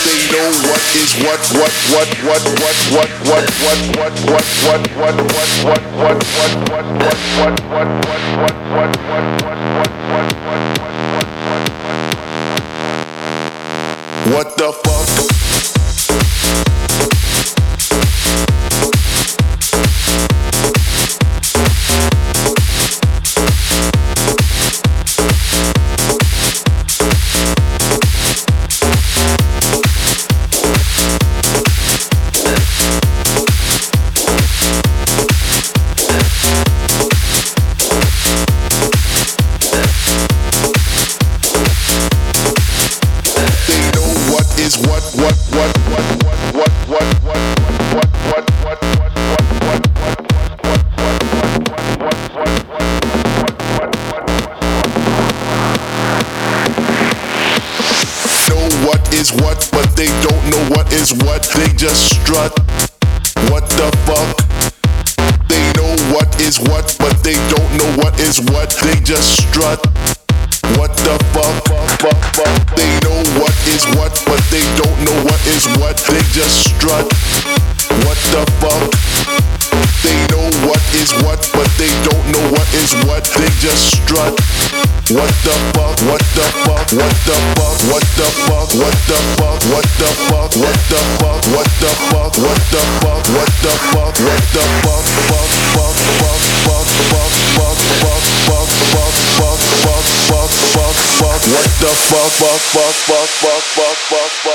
They know what is what the fuck? Is what, but they don't know what is what. They just strut. What the fuck? They know what is what, but they don't know what is what. They just strut. What the fuck? They know what is what, but they don't know what is what. They just strut. What the fuck? They know what is what, but they don't know what is what. They just strut. What the fuck? What the fuck? What the fuck? What the fuck? What the fuck? What the fuck? What the fuck? What the fuck? What the fuck? What the fuck? What the fuck? Fuck fuck fuck fuck fuck fuck fuck fuck fuck fuck fuck fuck fuck fuck. What the fuck? Fuck fuck fuck fuck fuck fuck fuck.